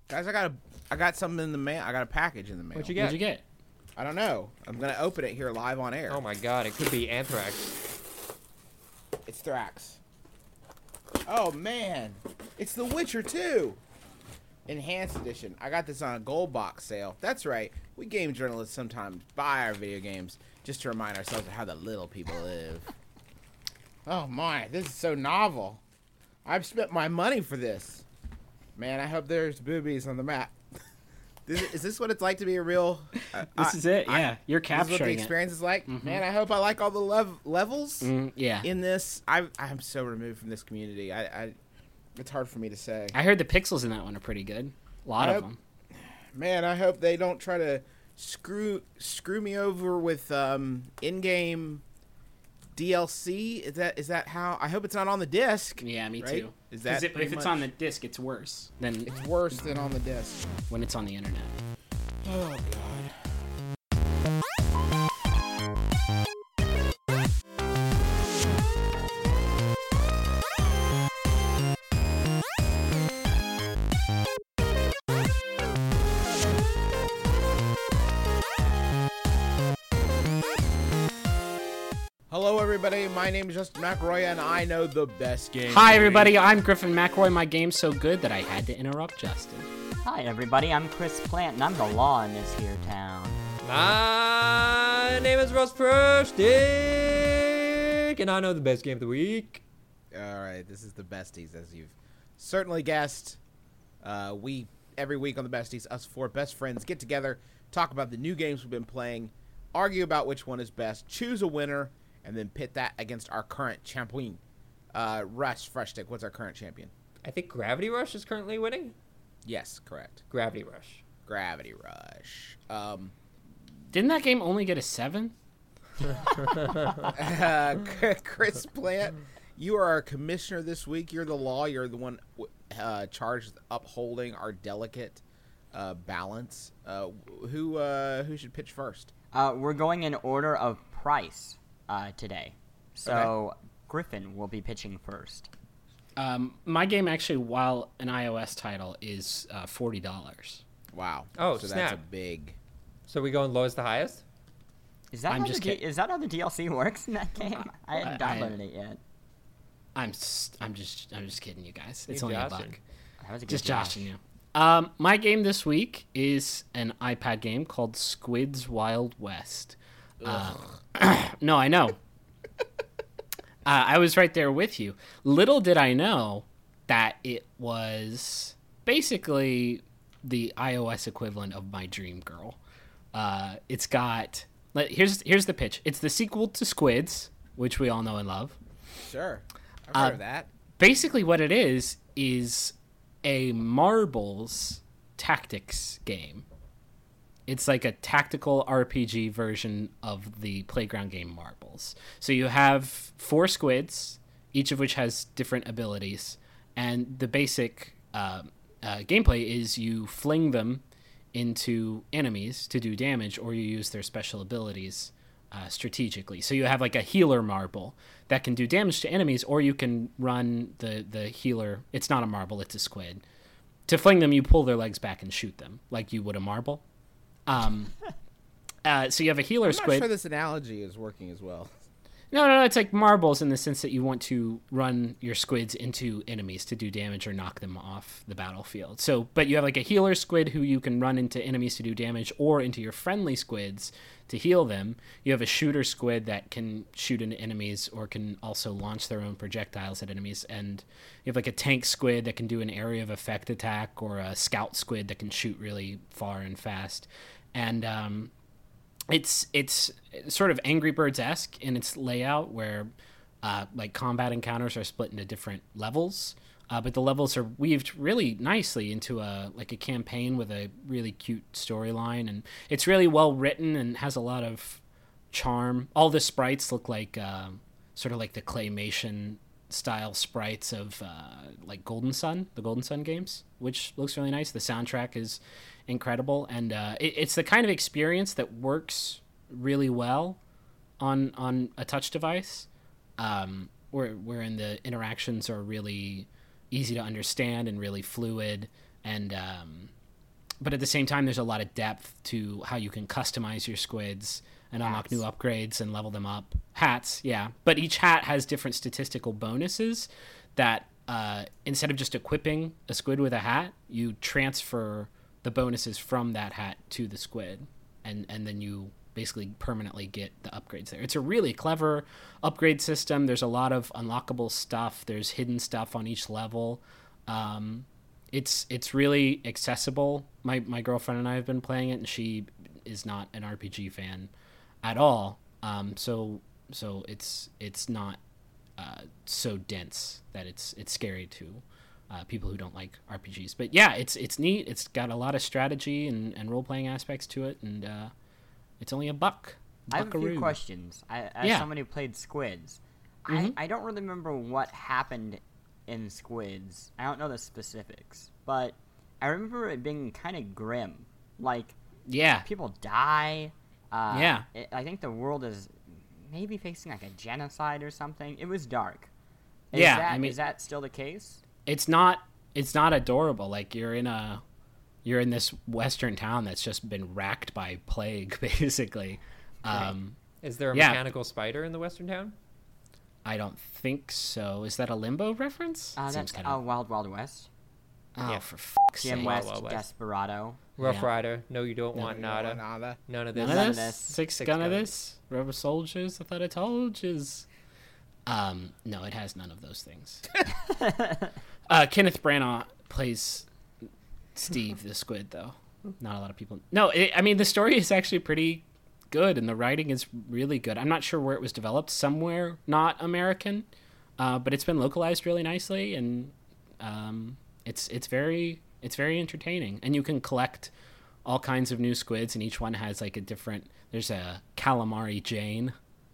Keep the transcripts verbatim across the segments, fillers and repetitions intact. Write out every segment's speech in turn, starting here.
Guys, I got a, I got something in the mail. I got a package in the mail. What'd you get? What'd you get? I don't know. I'm gonna open it here live on air. Oh my god, it could be Anthrax. It's Thrax. Oh man, it's The Witcher two, Enhanced Edition. I got this on a gold box sale. That's right. We game journalists sometimes buy our video games just to remind ourselves of how the little people live. Oh my, this is so novel. I've spent my money for this. Man, I hope there's boobies on the map. This, is this what it's like to be a real... Uh, This I, is it, I, yeah. You're This is what the capturing it. experience is like. Mhm. Man, I hope I like all the lev- levels Mm, yeah. in this. I, I'm so removed from this community. I, I, it's hard for me to say. I heard the pixels in that one are pretty good. A lot I of hope- them. Man, I hope they don't try to screw screw me over with um, in-game D L C. Is that is that how? I hope it's not on the disc. Yeah, me right? too. Is 'Cause that it, pretty if it's much- on the disc, it's worse than It's worse than on the disc. when it's on the internet. Oh god. Hello, everybody. My name is Justin McElroy, and I know the best game. Hi, theory. everybody. I'm Griffin McElroy. My game's so good that I had to interrupt Justin. Hi everybody, I'm Chris Plant and I'm the law in this here town. My name is Russ Prostick, and I know the best game of the week. All right, this is the besties, as you've certainly guessed. Uh, we every week on the besties, us four best friends get together, talk about the new games we've been playing, argue about which one is best, choose a winner, and then pit that against our current champion. Uh, Russ Freshtick, what's our current champion? I think Gravity Rush is currently winning. Yes, correct. Gravity Rush. Gravity Rush. Um, Didn't that game only get a seven? uh, Chris Plant, you are our commissioner this week. You're the law. You're the one uh, charged with upholding our delicate uh, balance. Uh, who uh, who should pitch first? Uh, we're going in order of price uh, today. So Griffin will be pitching first. Um, my game, actually, while an iOS title, is uh, forty dollars. Wow. Oh, so snap. that's a big. So we going lowest to highest? Is that I'm how just the D- kidding. is that how the D L C works in that game? I haven't I- I- downloaded it yet. I'm just, I'm just, I'm just kidding you guys. It's You only a joshing. buck. That was a good Just josh. joshing you. Um, my game this week is an iPad game called Squid's Wild West. Uh, no, I know. Uh, I was right there with you. Little did I know that it was basically the iOS equivalent of My Dream Girl. Uh, it's got like, here's here's the pitch. It's the sequel to Squids, which we all know and love. Sure. I've Uh, heard of that. Basically, what it is is a marbles tactics game. It's like a tactical R P G version of the playground game Marbles. So you have four squids, each of which has different abilities, and the basic uh, uh, gameplay is you fling them into enemies to do damage, or you use their special abilities uh, strategically. So you have like a healer marble that can do damage to enemies, or you can run the, the healer. It's not a marble, it's a squid. To fling them, you pull their legs back and shoot them like you would a marble. Um, uh, so you have a healer I'm squid. not sure this analogy is working as well. No, no, no. It's like marbles in the sense that you want to run your squids into enemies to do damage or knock them off the battlefield. So, but you have like a healer squid who you can run into enemies to do damage, or into your friendly squids to heal them. You have a shooter squid that can shoot into enemies or can also launch their own projectiles at enemies. And you have like a tank squid that can do an area of effect attack, or a scout squid that can shoot really far and fast. And um, it's it's sort of Angry Birds-esque in its layout, where uh, like combat encounters are split into different levels, uh, but the levels are weaved really nicely into a like a campaign with a really cute storyline, and it's really well written and has a lot of charm. All the sprites look like uh, sort of like the claymation style sprites of uh, like Golden Sun, the Golden Sun games, which looks really nice. The soundtrack is incredible, and uh, it, it's the kind of experience that works really well on on a touch device, um, where wherein the interactions are really easy to understand and really fluid, and um, but at the same time, there's a lot of depth to how you can customize your squids and unlock Hats. new upgrades and level them up. Hats, yeah. But each hat has different statistical bonuses that uh, instead of just equipping a squid with a hat, you transfer the bonuses from that hat to the squid. And, and then you basically permanently get the upgrades there. It's a really clever upgrade system. There's a lot of unlockable stuff. There's hidden stuff on each level. Um, it's it's really accessible. My my girlfriend and I have been playing it, and she is not an R P G fan at all. Um, so so it's it's not uh, so dense that it's it's scary to uh, people who don't like R P Gs. But yeah, it's it's neat. It's got a lot of strategy and, and role playing aspects to it, and uh, it's only a buck. I have a few Buckaroo. questions. I, as Yeah. somebody who played Squids, Mhm. I, I don't really remember what happened in Squids. I don't know the specifics, but I remember it being kind of grim. Like, Yeah. people die. Uh, Yeah. It, I think the world is maybe facing like a genocide or something. It was dark. Is Yeah, that, I mean- is that still the case? It's not it's not adorable. Like you're in a you're in this western town that's just been racked by plague, basically. Um, Is there a Yeah. mechanical spider in the western town? I don't think so. Is that a Limbo reference? Uh, Seems that's kinda- uh, Wild Wild West. oh, yeah. for fuck's Jim sake. West, Wild West. Desperado. Rough Yeah. Rider. No, you don't want No, nada. nada. None of None this. of None of this? this. Six, Six gun of gun. this? Rubber soldiers? I thought I told yous. Um, no, it has none of those things. uh, Kenneth Branagh plays Steve the Squid, though. Not a lot of people. No, it, I mean the story is actually pretty good, and the writing is really good. I'm not sure where it was developed. Somewhere not American, uh, but it's been localized really nicely, and um, it's it's very it's very entertaining. And you can collect all kinds of new squids, and each one has like a different. There's a calamari Jane,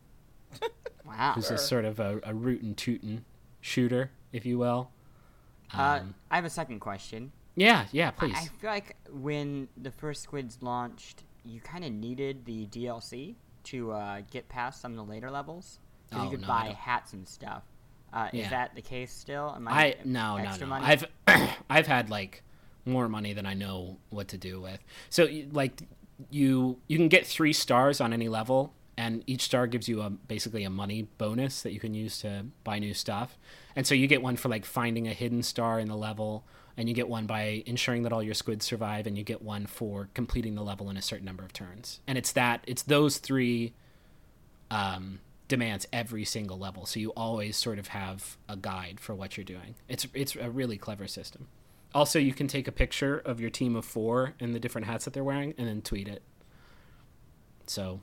Wow. who's a sort of a, a rootin' tootin' shooter, if you will. Uh, Um, I have a second question. yeah, yeah, I, please. I feel like when the first Squids launched, you kind of needed the D L C to uh, get past some of the later levels. Because Oh, you could no, I buy don't- hats and stuff. Uh, Yeah. Is that the case still? Am I no no extra no. money? I've I've had like more money than I know what to do with. So y- like you you can get three stars on any level, and each star gives you a basically a money bonus that you can use to buy new stuff. And so you get one for like finding a hidden star in the level, and you get one by ensuring that all your squids survive, and you get one for completing the level in a certain number of turns. And it's that it's those three um, demands every single level, so you always sort of have a guide for what you're doing. It's it's a really clever system. Also, you can take a picture of your team of four and the different hats that they're wearing, and then tweet it. So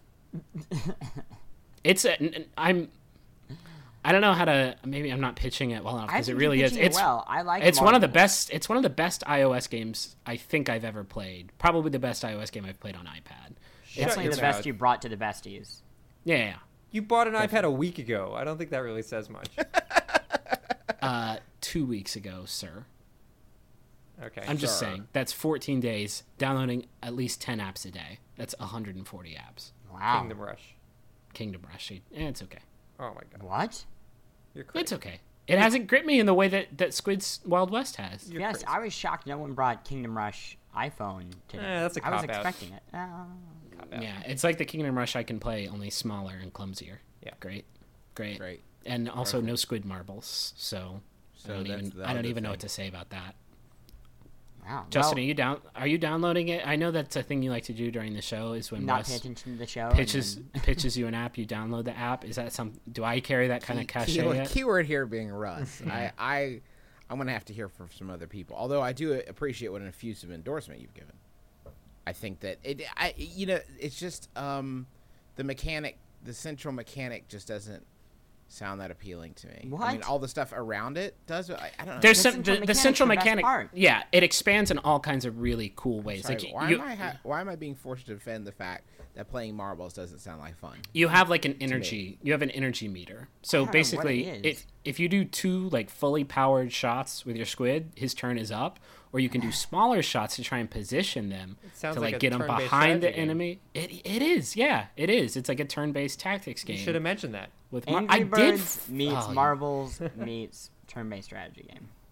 it's a, n- n- I'm I don't know how to maybe I'm not pitching it well enough I because it think you're really is. pitching it It's well. I like. it's one of the Marbles. best. It's one of the best iOS games I think I've ever played. Probably the best iOS game I've played on iPad. Shut Definitely your the best mouth. you brought to the besties. Yeah, yeah. You bought an iPad a week ago. I don't think that really says much. Uh, two weeks ago, sir. Okay. I'm just Sure. saying that's fourteen days downloading at least ten apps a day. That's one hundred forty apps. Wow. Kingdom Rush. Kingdom Rush. Eh, it's okay. Oh my god. What? You're crazy. It's okay. It hasn't gripped me in the way that, that Squid's Wild West has. You're yes, crazy. I was shocked no one brought Kingdom Rush iPhone today. Eh, that's a I was cop-out. expecting it. Oh. Cop-out. Yeah, it's like the Kingdom Rush I can play, only smaller and clumsier. Yeah. Great. Great. Great. And also no squid marbles, so, So I don't that's even the I don't other even know thing. what to say about that. Wow. Justin, well, are you down? Are you downloading it? I know that's a thing you like to do during the show. Is when not Russ pay attention to the show. pitches and then- pitches you an app, you download the app. Is that some? Do I carry that kind of Key- cachet keyword, yet? keyword here being Russ. I, I, I'm gonna have to hear from some other people. Although I do appreciate what an effusive endorsement you've given. I think that it, I, you know, it's just um, the mechanic, the central mechanic, just doesn't sound that appealing to me. I mean, What? all the stuff around it does. But I, I don't know. There's The some central the, the mechanic's central the best mechanic. part. Yeah, it expands in all kinds of really cool ways. Sorry, like why you, am I ha- why am I being forced to defend the fact that playing marbles doesn't sound like fun? you have like an energy. You have an energy meter. So don't know what basically, it is. if if you do two like fully powered shots with your squid, his turn is up. Or you can do smaller shots to try and position them sounds to like like, a get them turn-based behind the strategy game. enemy. It it is, yeah, it is. It's like a turn-based tactics You game. should have mentioned that. With Mar- Angry I Birds did f- meets oh, Marbles meets turn-based strategy game.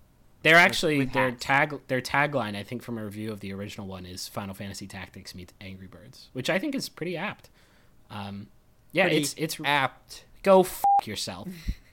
They're actually with their hats. tag their tagline, I think, from a review of the original one is Final Fantasy Tactics meets Angry Birds, which I think is pretty apt. Um, yeah, Pretty it's it's apt. go f yourself.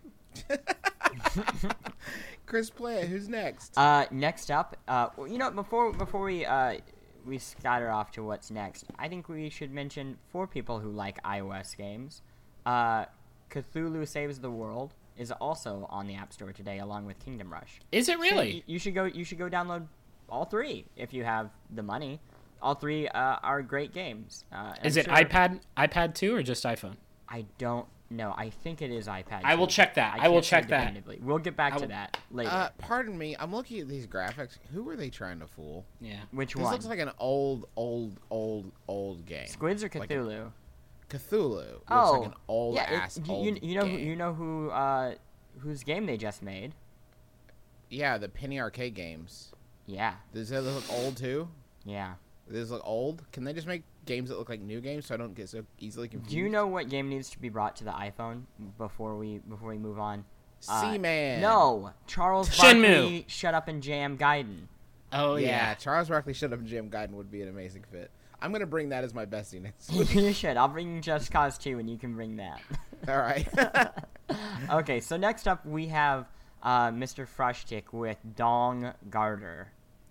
Chris, play it. Who's next? Uh, next up, uh, well, you know, before before we uh we scatter off to what's next, I think we should mention for people who like iOS games, uh, Cthulhu Saves the World is also on the App Store today, along with Kingdom Rush. Is it So really? y- you should go. You should go download all three if you have the money. All three uh, are great games. Uh, and Is I'm it sure- iPad iPad two or just iPhone? I don't know. I think it is iPad. I will too. check that. I will can't say check that. definitively. We'll get back I to will- that later. Uh, pardon me. I'm looking at these graphics. Who are they trying to fool? Yeah. Which This one? looks like an old, old, old, old game. Squids or like a- Cthulhu? Cthulhu looks oh, like an old yeah, it- ass you, old you, you know who, game. you know who uh, whose game they just made? Yeah, the Penny Arcade games. Yeah, Does that look old too? yeah. Does this look old? Can they just make games that look like new games so I don't get so easily confused? Do you know what game needs to be brought to the iPhone before we before we move on? Uh, Seaman. No, Charles Shenmue. Barkley, Shut Up and Jam Gaiden. Oh yeah, yeah. Charles Barkley Shut Up and Jam Gaiden would be an amazing fit. I'm gonna bring that as my bestie next. You should. I'll bring Just Cause two, and you can bring that. All right. Okay, so next up we have uh, Mister Frushtick with Dong Garter.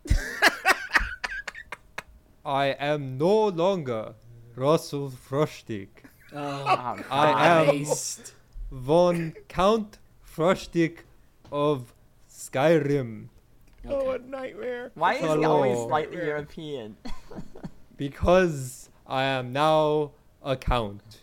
I am no longer Russell Frushtick. Oh, Oh, I am Christ. von Count Frushtick of Skyrim. Oh, what a nightmare. Why is he Hello. always slightly European? Because I am now a count.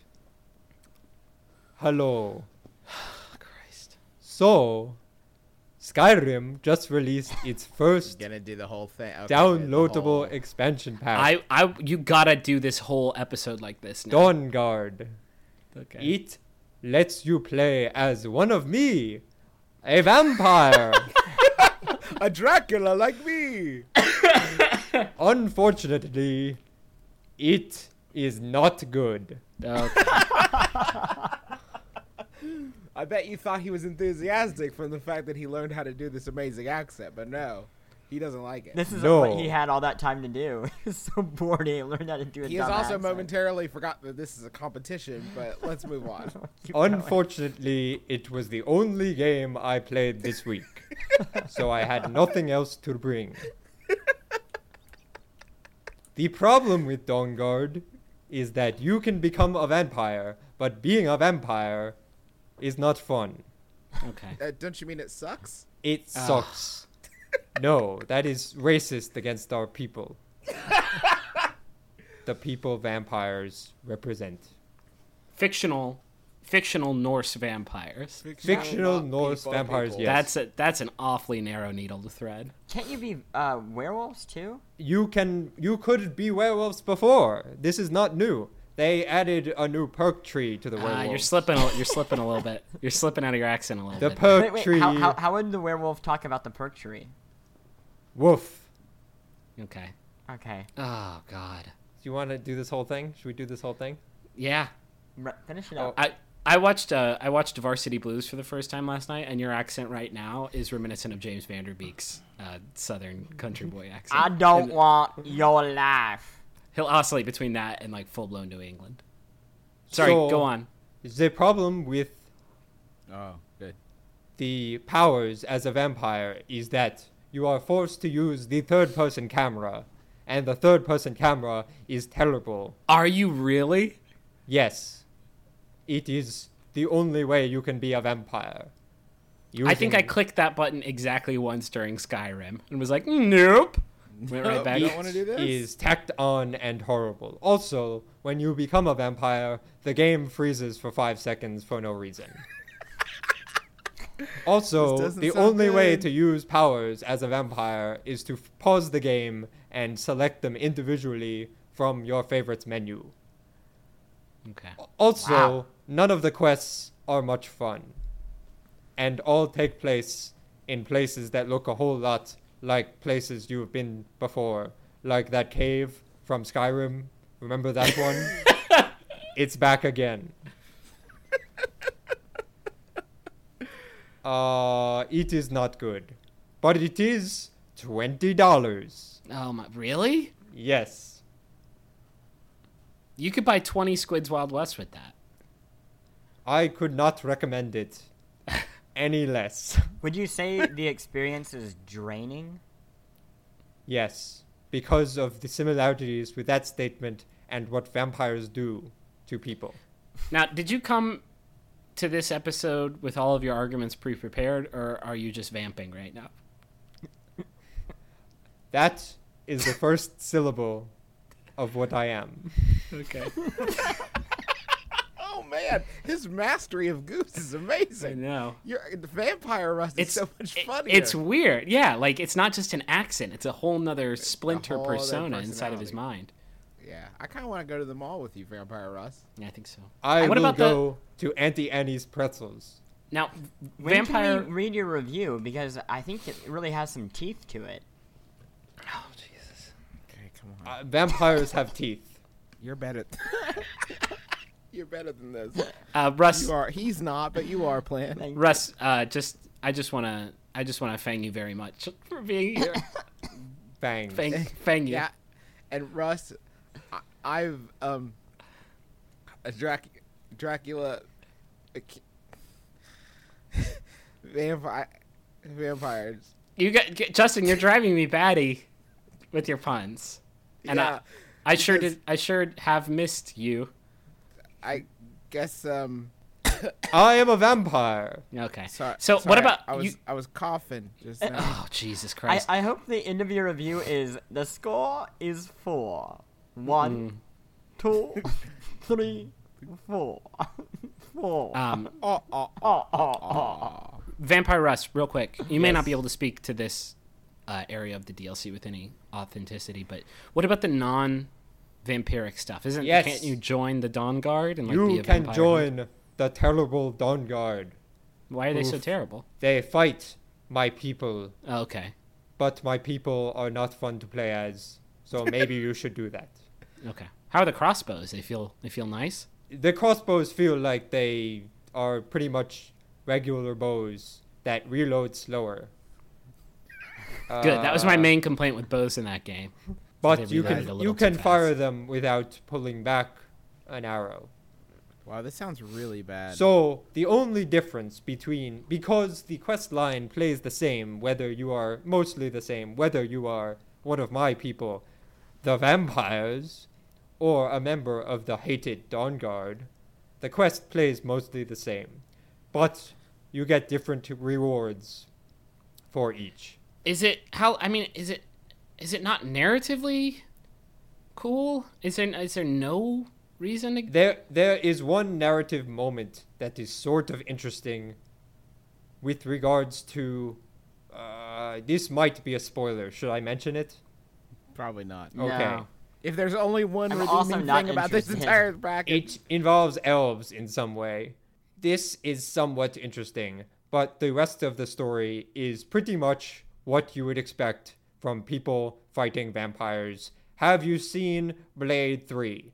Hello. Christ. So, Skyrim just released its first Gonna do the whole thing. Okay, downloadable the whole- expansion pack. I I you gotta do this whole episode like this now. Dawnguard. Okay. It lets you play as one of me, a vampire. A Dracula like me. Unfortunately, it is not good. Okay. I bet you thought he was enthusiastic from the fact that he learned how to do this amazing accent, but no, he doesn't like it. This is No. what he had all that time to do. He was so bored he learned how to do a He has dumb also accent. momentarily forgot that this is a competition, but let's move on. Keep going. Unfortunately, it was the only game I played this week, so I had nothing else to bring. The problem with Dawnguard is that you can become a vampire, but being a vampire is not fun. Okay. Uh, don't you mean it sucks? It Ah. sucks. No, that is racist against our people. The people vampires represent. Fictional fictional Norse vampires. Fictional not Norse people, vampires, people. yes. That's a that's an awfully narrow needle to thread. Can't you be uh, werewolves too? You can you could be werewolves before. This is not new. They added a new perk tree to the Ah, werewolf. you're slipping a, you're slipping a little bit. You're slipping out of your accent a little The bit. perk Wait, wait. tree. How, how, how would the werewolf talk about the perk tree? Woof. Okay. Okay, Oh god. Do you want to do this whole thing? Should we do this whole thing? Yeah. R- finish it Oh, up. I I watched uh I watched Varsity Blues for the first time last night, and your accent right now is reminiscent of James Vanderbeek's uh, Southern country boy accent. I don't And want your life. He'll oscillate between that and like full blown New England. Sorry, So- go on. The problem with Oh, good. the powers as a vampire is that you are forced to use the third person camera, and the third person camera is terrible. Are you really? Yes, it is the only way you can be a vampire. I think I Using- clicked that button exactly once during Skyrim and was like, nope. Went right Nope, back. you don't want to do this? is tacked on and horrible. Also, when you become a vampire, the game freezes for five seconds for no reason. Also, This doesn't the sound only way good. to use powers as a vampire is to f- pause the game and select them individually from your favorites menu. Okay. Also, Wow. none of the quests are much fun, and all take place in places that look a whole lot like places you've been before, like that cave from Skyrim. Remember that one? It's back again. Uh, it is not good. but it is twenty dollars. Oh my, really? Yes. You could buy twenty Squids Wild West with that. I could not recommend it any less. Would you say the experience is draining? Yes, because of the similarities with that statement and what vampires do to people. Now, did you come to this episode with all of your arguments pre-prepared, or are you just vamping right now? That is the first syllable of what I am. Okay. Oh man, his mastery of Goose is I amazing. know. You're, the Vampire Rust is It's so much it- funnier. It's weird. Yeah, like it's not just an accent. It's a whole nother splinter whole other persona inside of his personality. mind. Yeah, I kind of want to go to the mall with you, Vampire Rust. Yeah, I think so. I What will about the- go to Auntie Annie's Pretzels. Now, When vampire. can we read your review? Because I think it really has some teeth to it. Oh Jesus. Okay, come on. Uh, vampires have teeth. You're better. You're better than this. Uh, Russ. You are. He's not, but you are, Plan. Thank you. Russ. Uh, just. I just wanna. I just wanna fang you very much for being here. Bang. Fang. Fang you. Yeah, and Russ, I, I've um, a Drac- Dracula, a ki- vampire, vampires. You got get, Justin. You're driving me batty with your puns, and yeah, I, I sure because- did. I sure have missed you. I guess um. I am a vampire. Okay. Sorry. So sorry, what about I was you? I was coughing just now. Oh Jesus I, Christ! I hope the end of your review is the score is four. One, two, three, four. Four. um, oh, oh, oh, oh, oh. oh. Vampire Rust, real quick. You may Yes. not be able to speak to this uh, area of the D L C with any authenticity, but what about the non-vampiric stuff? Isn't Yes. can't you join the Dawn Guard and like be You a can vampire? join the terrible Dawn Guard. Why are they so Oof. terrible? They fight my people, Oh, okay, but my people are not fun to play as. So maybe you should do that. okay. How are the crossbows? They feel they feel nice. The crossbows feel like they are pretty much regular bows that reload slower. Good. That was my Uh, main complaint with bows in that game. They But you reloaded a can little you too can fast. fire them without pulling back an arrow. Wow, this sounds really bad. So the only difference between because the quest line plays the same whether you are mostly the same whether you are one of my people, the vampires, or a member of the hated Dawn Guard, the quest plays mostly the same, but you get different rewards for each. Is it how? I mean, is it is it not narratively cool? Is there is there no reason to? There, there is one narrative moment that is sort of interesting with regards to. Uh, this might be a spoiler. Should I mention it? Probably not. No. Okay. If there's only one I'm also redeeming not thing about this interested. entire bracket, It involves elves in some way. This is somewhat interesting, but the rest of the story is pretty much what you would expect from people fighting vampires. Have you seen Blade three?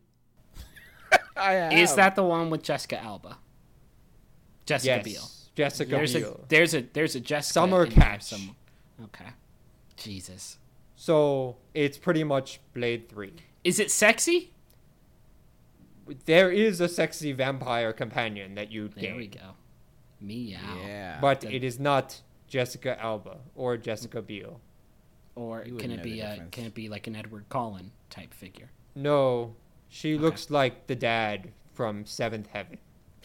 I have. Is that the one with Jessica Alba? Jessica Yes. Biel. Jessica There's Biel. a there's a there's a Jessica. Summer in there Catch. some- Okay. Jesus. So it's pretty much Blade three. Is it sexy? There is a sexy vampire companion that you There gain, we go. Meow. Yeah. but The- it is not Jessica Alba or Jessica Biel. Or You can wouldn't it know be the a difference. can it be like an Edward Cullen type figure? No, she looks like the dad from Seventh Heaven.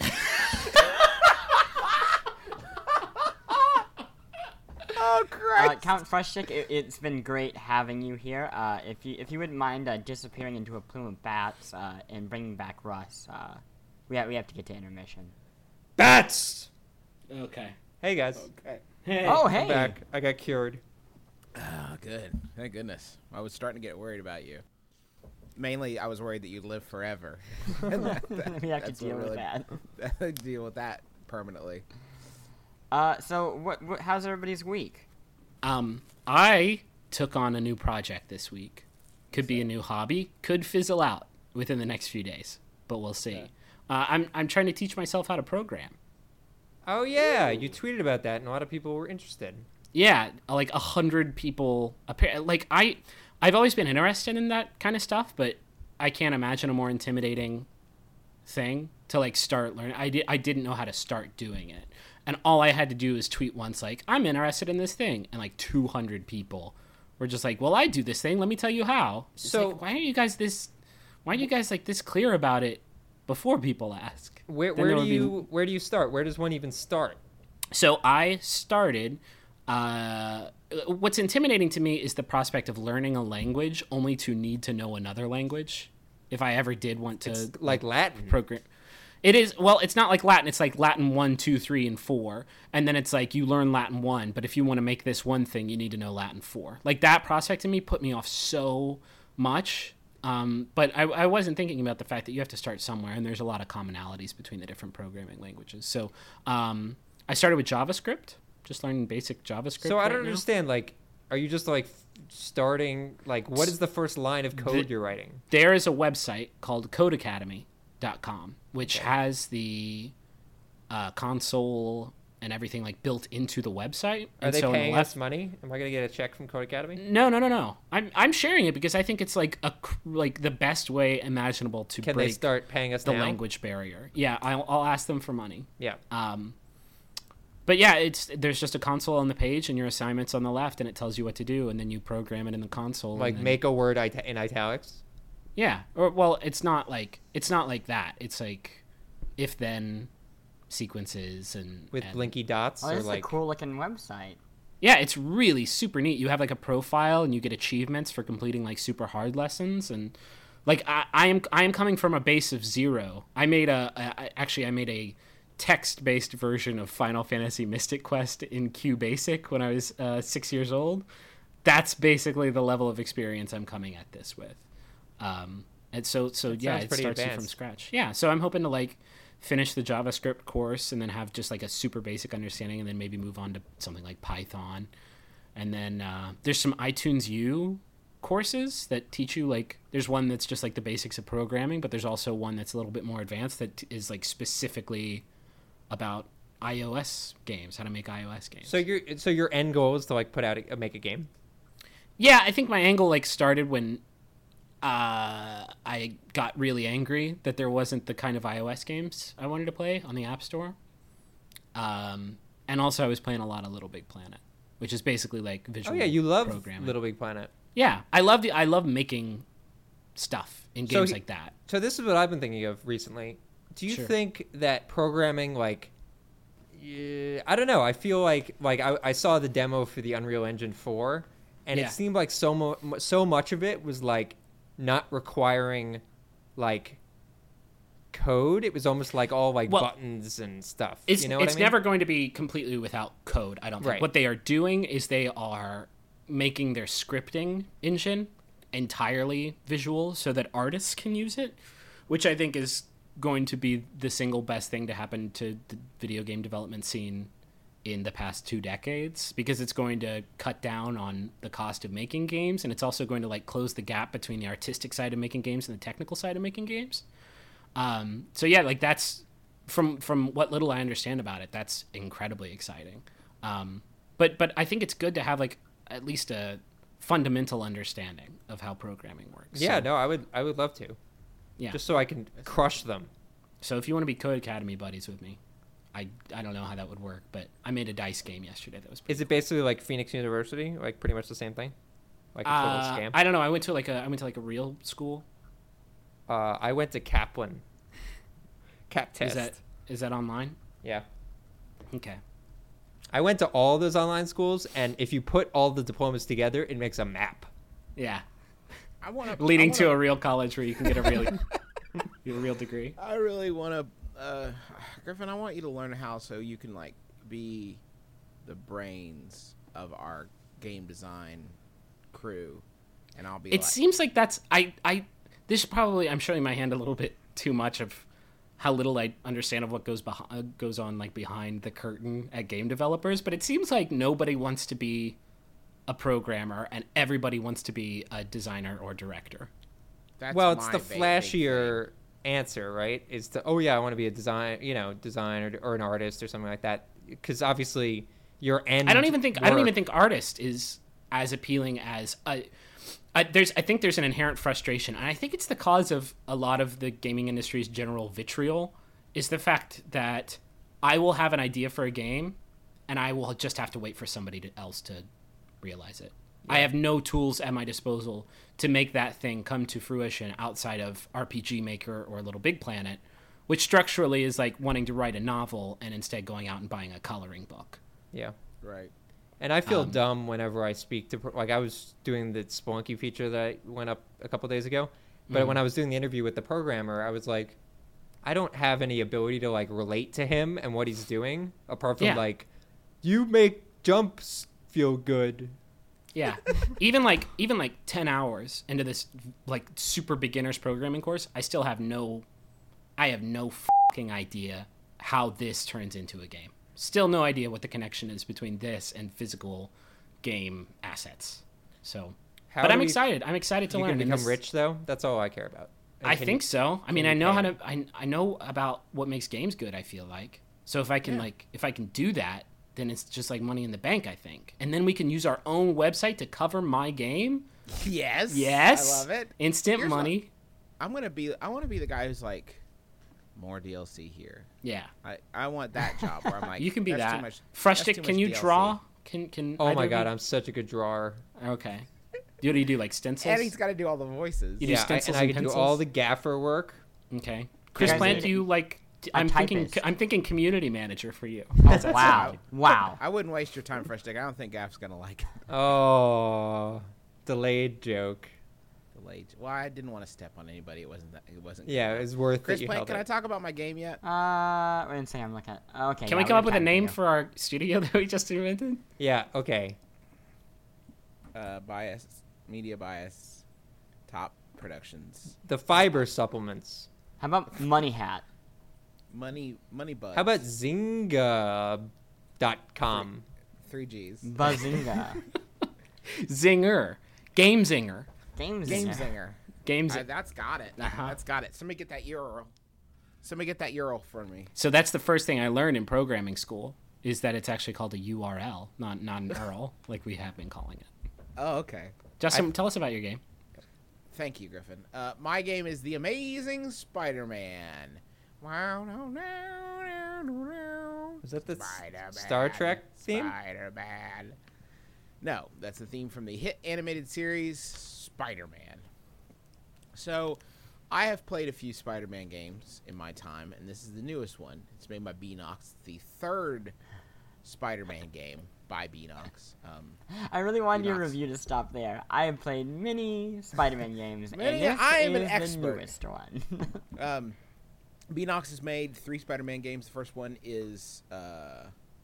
oh Uh, Christ! Count Frushtick, it, it's been great having you here. Uh, if you if you wouldn't mind uh, disappearing into a plume of bats uh, and bringing back Russ, uh, we have we have to get to intermission. Bats! Okay. Hey guys, okay. Hey. Oh I'm hey, back. I got cured. Oh, good. Thank goodness. I was starting to get worried about you. Mainly, I was worried that you'd live forever. And that- that- we have to that's deal what with really- that. deal with that permanently. Uh, so what, what how's everybody's week? Um, I took on a new project this week. Could be a new hobby. Could fizzle out within the next few days, but we'll see. Okay. Uh, I'm I'm trying to teach myself how to program. Oh yeah, you tweeted about that, and a lot of people were interested. Yeah, like a hundred people. Appa- Like I, I've always been interested in that kind of stuff, but I can't imagine a more intimidating thing to like start learning. I did. I didn't know how to start doing it, and all I had to do is tweet once, like I'm interested in this thing, and like two hundred people were just like, "Well, I do this thing. Let me tell you how." It's So- like, why aren't you guys this? Why aren't you guys like this clear about it before people ask? Where Then where there do would be- you where do you start? Where does one even start? So I started. Uh, what's intimidating to me is the prospect of learning a language only to need to know another language. If I ever did want to It's like Latin. program, it is well. It's not like Latin. It's like Latin one, two, three, and four, and then it's like you learn Latin one, but if you want to make this one thing, you need to know Latin four. Like that prospect to me put me off so much. Um, but I, I wasn't thinking about the fact that you have to start somewhere, and there's a lot of commonalities between the different programming languages. So um, I started with JavaScript, just learning basic JavaScript. So I right don't now. understand. Like, are you just like starting? Like, what is the first line of code The- you're writing? There is a website called code academy dot com, which Okay. has the uh, console and everything like built into the website. Are and they so on the paying left- us money? Am I gonna get a check from Code Academy? No, no, no, no. I'm I'm sharing it because I think it's like a cr- like the best way imaginable to Can they break start paying us the now? language barrier. Yeah, I'll, I'll ask them for money. Yeah. Um, but yeah, it's there's just a console on the page and your assignments on the left, and it tells you what to do, and then you program it in the console. Like and then, make a word ita- in italics. yeah, or well, it's not like it's not like that. It's like if then sequences and With and- blinky dots Oh, or this is like a cool looking website. Yeah, it's really super neat. You have like a profile and you get achievements for completing like super hard lessons, and like I, I am I am coming from a base of zero. I made a, a I- actually I made a text based version of Final Fantasy Mystic Quest in Q Basic when I was uh, six years old. That's basically the level of experience I'm coming at this with. Um, and so so That yeah, sounds it pretty starts you from advanced. scratch. Yeah, so I'm hoping to like finish the JavaScript course and then have just like a super basic understanding, and then maybe move on to something like Python. And then uh, there's some iTunes U courses that teach you like there's one that's just like the basics of programming, but there's also one that's a little bit more advanced that t- is like specifically about iOS games, how to make iOS games. so your so your end goal is to like put out a, make a game. Yeah, I think my angle like started when uh, I got really angry that there wasn't the kind of iOS games I wanted to play on the App Store. Um, and also I was playing a lot of Little Big Planet, which is basically like Oh visual yeah, you love programming. Little Big Planet. Yeah, I love the I love making stuff in So games he- like that. So this is what I've been thinking of recently. Do you Sure. think that programming like yeah, I don't know. I feel like like I, I saw the demo for the Unreal Engine four, and Yeah. it seemed like so mo- so much of it was like not requiring like code. It was almost like all like Well, buttons and stuff. It's you know what it's I mean? never going to be completely without code. I don't think. Right. What they are doing is they are making their scripting engine entirely visual so that artists can use it, which I think is going to be the single best thing to happen to the video game development scene in the past two decades, because it's going to cut down on the cost of making games, and it's also going to like close the gap between the artistic side of making games and the technical side of making games. Um, so yeah, like that's from from what little I understand about it, that's incredibly exciting. Um, but but I think it's good to have like at least a fundamental understanding of how programming works. Yeah, So, no, I would I would love to. yeah. Just so I can crush them. So if you want to be Code Academy buddies with me, I I don't know how that would work, but I made a dice game yesterday that was pretty Is it basically like Phoenix University? Like pretty much the same thing? Like a total uh, scam? I don't know. I went to like a I went to like a real school. Uh, I went to Kaplan. Cap test. Is that is that online? Yeah. Okay. I went to all those online schools, and if you put all the diplomas together, it makes a map. Yeah. I want to Leading to a real college where you can get a real get a real degree. I really want to, uh, Griffin. I want you to learn how so you can like be the brains of our game design crew, and I'll be. It like, seems like that's I I this is probably I'm showing my hand a little bit too much of how little I understand of what goes behind goes on like behind the curtain at game developers, but it seems like nobody wants to be a programmer and everybody wants to be a designer or director. That's well, it's my the big- big flashier thing. answer, right? Is to, oh yeah, I want to be a design, you know, designer or an artist or something like that. Because obviously, your end. I don't even think I don't work. even think artist is as appealing as a, a, there's I think there's an inherent frustration, and I think it's the cause of a lot of the gaming industry's general vitriol is the fact that I will have an idea for a game, and I will just have to wait for somebody to, else to realize it. Yeah. I have no tools at my disposal to make that thing come to fruition outside of R P G Maker or Little Big Planet, which structurally is like wanting to write a novel and instead going out and buying a coloring book. Yeah. Right. And I feel Um, dumb whenever I speak to, pro- like, I was doing the Spelunky feature that I went up a couple days ago. But Mhm. when I was doing the interview with the programmer, I was like, I don't have any ability to, like, relate to him and what he's doing, apart from, Yeah. like, you make jumps feel good. Yeah. even like even like ten hours into this like super beginners programming course, I still have no I have no fucking idea how this turns into a game. Still no idea what the connection is between this and physical game assets. So, How but do I'm we- excited. I'm excited to You learn. can And become this- rich, though? That's all I care about. And I can think you- so. I mean, can I you know how pay? to. I I know about what makes games good. I feel like so if I can Yeah. like if I can do that, then it's just like money in the bank. I think, and then we can use our own website to cover my game. Yes. Yes, I love it. Instant Here's what- money. I'm gonna be. I want to be the guy who's like, more D L C here. Yeah, I, I want that job where I'm like, you can be that's that. Too much, that's Frustic, too can much you D L C. draw? Can can? Oh either my of god, you- I'm such a good drawer. Okay. What do you do? Like stencils? And he's got to do all the voices. You do Yeah, I, stencils and I and can do pencils? all the gaffer work. Okay. Chris guys Plant, need do you like? a I'm thinking. typist. I'm thinking community manager for you. Oh, wow. Wow. I wouldn't waste your time, Fresh Dick. I don't think Gaff's gonna like it. Oh, delayed joke. Delayed. Well, I didn't want to step on anybody. It wasn't that. It wasn't. Yeah, good. it's worth Chris that you Plant, held can I it. talk about my game yet? Uh, wait a second. I'm looking at. Okay. Can yeah, we come have up with a time name you. for our studio that we just invented? Yeah, okay. Uh, bias, media bias, top productions, The fiber supplements. How about Money Hat? money, money buzz. How about Zynga dot com? three Gs? Bazinga. Zinger, Game Zinger, Game Game Zinger. Zinger. Game I, Zinger. that's got it. Uh-huh. That's got it. Somebody get that U R L. Somebody get that U R L for me. So that's the first thing I learned in programming school is that it's actually called a U R L, not not an U R L like we have been calling it. Oh, okay. Justin, tell us about your game. Thank you, Griffin. Uh, my game is The Amazing Spider-Man. Wow, no, no, no, no, no. Is that the s- Spider-Man, Star Trek theme? Spider-Man. No, that's the theme from the hit animated series Spider-Man. So, I have played a few Spider-Man games in my time, and this is the newest one. It's made by Beanox, the third Spider-Man game by Beanox. Um, I really wanted your Beanox. review to stop there. I have played many Spider-Man games, Many? and this I am is an the expert. newest one. Um, Beanox has made three Spider-Man games. The first one is uh,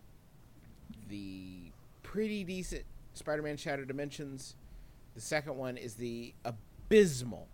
the pretty decent Spider-Man Shattered Dimensions. The second one is the abysmal,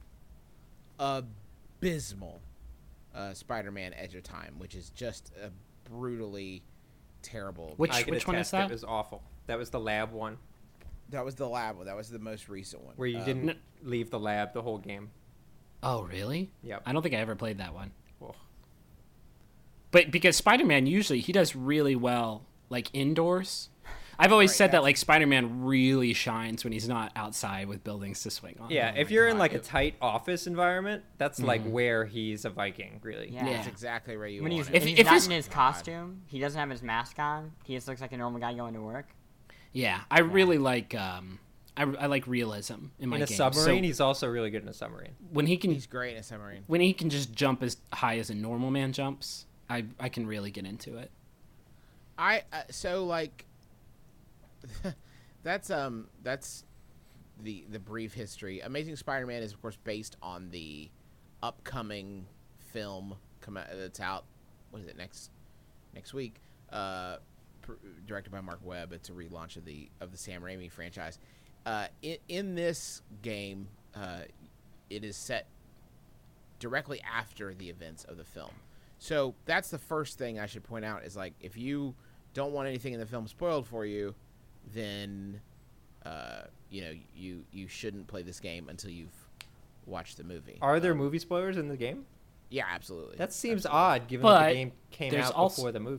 abysmal uh, Spider-Man Edge of Time, which is just a brutally terrible. Which I can which one is attest that? It was awful. That was the lab one, That was the lab one. That was the most recent one. where you Um, didn't leave the lab the whole game. Oh, really? Yep. I don't think I ever played that one. Ugh. But because Spider-Man usually he does really well like indoors. I've always Right, said that yeah. like Spider-Man really shines when he's not outside with buildings to swing on. Yeah, Oh if my you're in God, like a it- tight office environment, that's like Mhm. where he's a Viking, really. Yeah. That's exactly where you when he's, want when it. If- he's if not his- in his God. costume, he doesn't have his mask on. He just looks like a normal guy going to work. Yeah, I really like um I, I like realism in my In a games. submarine, So he's also really good in a submarine. when he can He's great in a submarine. when he can just jump as high as a normal man jumps, I I can really get into it. I uh, so like that's um that's the the brief history. Amazing Spider-Man is of course based on the upcoming film come out, that's out. What is it next next week? Uh, pr- directed by Mark Webb. It's a relaunch of the of the Sam Raimi franchise. Uh, in, in this game, uh, it is set directly after the events of the film. So that's the first thing I should point out is like if you don't want anything in the film spoiled for you, then uh, you know you you shouldn't play this game until you've watched the movie. Are there Um, movie spoilers in the game? Yeah, absolutely. That seems Absolutely. odd, given that But the game came there's out also- before the movie.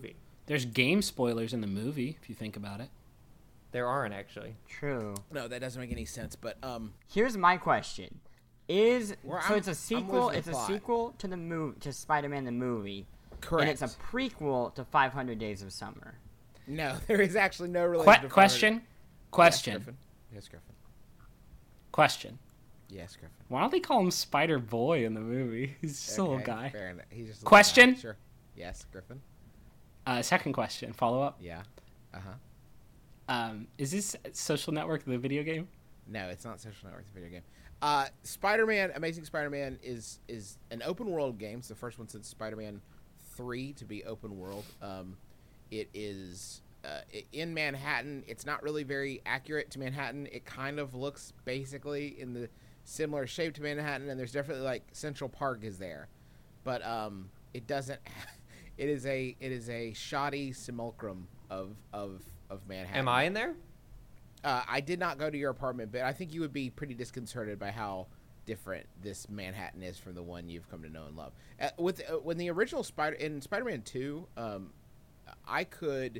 There's game spoilers in the movie, if you think about it. There aren't actually. True. No, that doesn't make any sense. But um, Here's my question: Is Well, so I'm- it's a I'm sequel? losing the It's a plot. sequel to the movie to Spider-Man the movie, correct. and it's a prequel to five hundred Days of Summer. No, there is actually no relation. Que- to question? Yes, Question. Griffin. Yes, Griffin. Question. Yes, Griffin. Why don't they call him Spider Boy in the movie? He's just a little Okay, guy. Fair enough. He's just a little Question? guy. Sure. Yes, Griffin. Uh, second question, follow up. Yeah. Uh huh. Um, is this Social Network the video game? No, it's not Social Network, the video game. Uh, Spider-Man, Amazing Spider-Man is is an open world game. It's the first one since Spider-Man three to be open world. Um, it is uh, i- in Manhattan. It's not really very accurate to Manhattan. It kind of looks basically in the similar shape to Manhattan, and there's definitely like Central Park is there, but um, it doesn't. It is a it is a shoddy simulacrum of of of Manhattan. Am I in there? Uh, I did not go to your apartment, but I think you would be pretty disconcerted by how different this Manhattan is from the one you've come to know and love. Uh, with uh, when the original Spider in Spider-Man two, um, I could